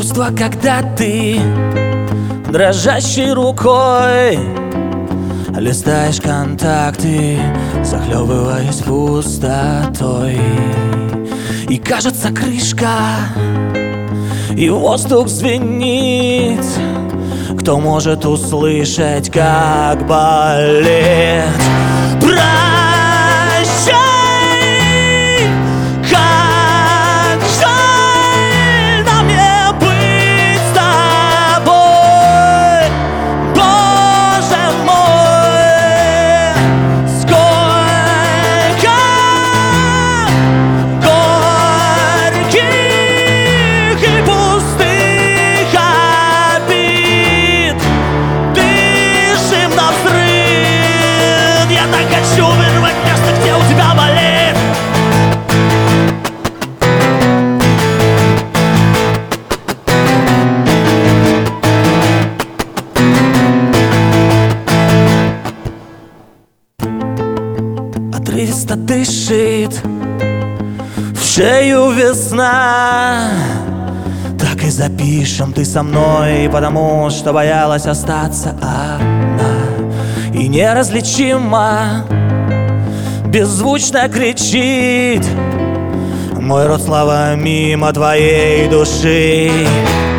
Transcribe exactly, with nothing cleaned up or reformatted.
чувство, когда ты дрожащей рукой листаешь контакты, захлебываясь пустотой. И кажется, крышка, и воздух звенит. Кто может услышать, как болит? Прощай, как жаль нам не быть с тобой, Боже мой. Сколько горьких и пустых обид, дышим навзрыд. Я так хочу вырвать место, где у тебя болит. Отрывисто дышит в шею весна. Так и запишем, ты со мной, потому что боялась остаться одна. И неразличимо беззвучно кричит мой род слова мимо твоей души.